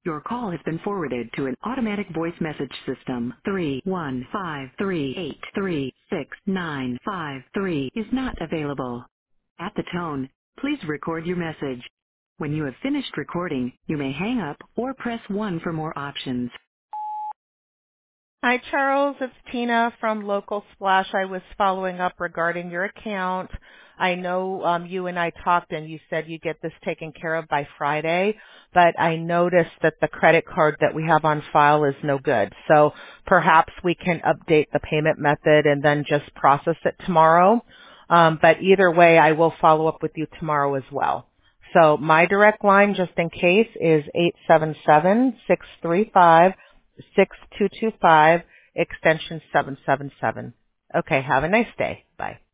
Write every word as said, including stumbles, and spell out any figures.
Your call has been forwarded to an automatic voice message system. three one five three eight three six nine five three is not available. At the tone, please record your message. When you have finished recording, you may hang up or press one for more options. Hi, Charles. It's Tina from Local Splash. I was following up regarding your account. I know um, you and I talked and you said you get this taken care of by Friday, but I noticed that the credit card that we have on file is no good. So perhaps we can update the payment method and then just process it tomorrow. Um, but either way, I will follow up with you tomorrow as well. So my direct line, just in case, is eight seven seven, six three five, six two two five, extension seven seven seven. Okay, have a nice day. Bye.